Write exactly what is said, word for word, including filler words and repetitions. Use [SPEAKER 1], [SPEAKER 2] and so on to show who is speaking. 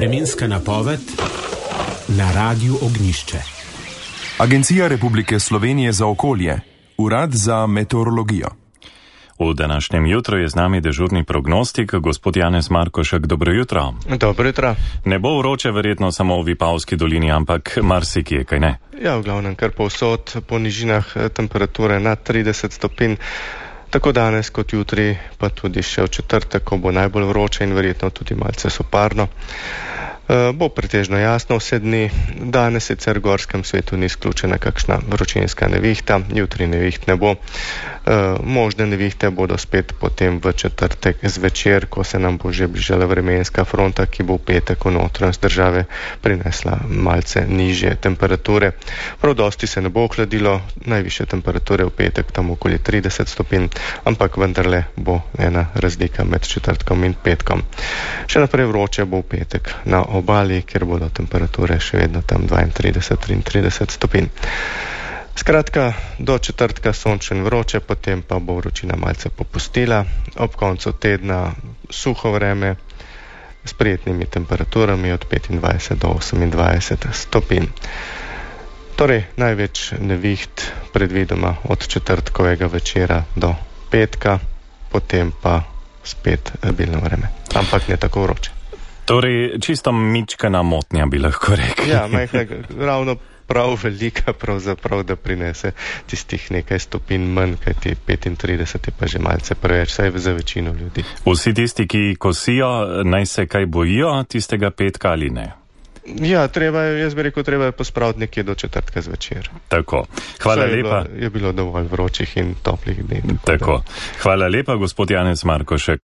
[SPEAKER 1] Vremenska napoved na Radiu Ognjišče.
[SPEAKER 2] Agencija Republike Slovenije za okolje, Urad za meteorologijo.
[SPEAKER 3] V današnjem jutru je z nami dežurni prognostik, gospod Janez Markošek. Dobro jutro.
[SPEAKER 4] Dobro jutro.
[SPEAKER 3] Ne bo vroče verjetno samo v Vipavski dolini, ampak marsikje, kaj ne?
[SPEAKER 4] Ja, v glavnem kar povsod, po nižinah temperature nad trideset stopinj. Tako danes kot jutri, pa tudi še v četrtek, ko bo najbolj vroče in verjetno tudi malce soparno. E, bo pretežno jasno vse dni. Danes sicer v gorskem svetu ni izključena kakšna vročinska nevihta, jutri neviht ne bo. E, možne nevihte bodo spet potem v četrtek zvečer, ko se nam bo že bližala vremenska fronta, ki bo v petek v notranjost države prinesla malce nižje temperature. Prav dosti se ne bo ohladilo, najvišje temperature v petek tam okoli trideset stopinj, ampak vendarle bo ena razlika med četrtkom in petkom. Še naprej vroče bo v petek na obali, kjer bodo temperature še vedno tam dvaintrideset do triintrideset stopinj. Skratka, do četrtka sončno in vroče, potem pa bo vročina malce popustila. Ob koncu tedna suho vreme s prijetnimi temperaturami od petindvajset do osemindvajset stopinj. Torej, največ neviht predvidoma od četrtkovega večera do petka, potem pa spet bilno vreme, ampak ne tako vroče.
[SPEAKER 3] Torej, čisto mičkana motnja bi lahko rekli.
[SPEAKER 4] Ja, majhna, ravno prav velika pravzaprav, da prinese tistih nekaj stopinj manj, kajti petintrideset je pa že malce preveč, saj za večino ljudi.
[SPEAKER 3] Vsi tisti, ki kosijo, naj se kaj bojijo tistega petka ali ne?
[SPEAKER 4] Ja, treba je, jaz bi rekel, treba je pospraviti nekje do četrtka zvečer.
[SPEAKER 3] Tako. Hvala
[SPEAKER 4] je
[SPEAKER 3] lepa.
[SPEAKER 4] Bilo, je bilo dovolj vročih in toplih dni.
[SPEAKER 3] Tako. Hvala lepa, gospod Janez Markošek.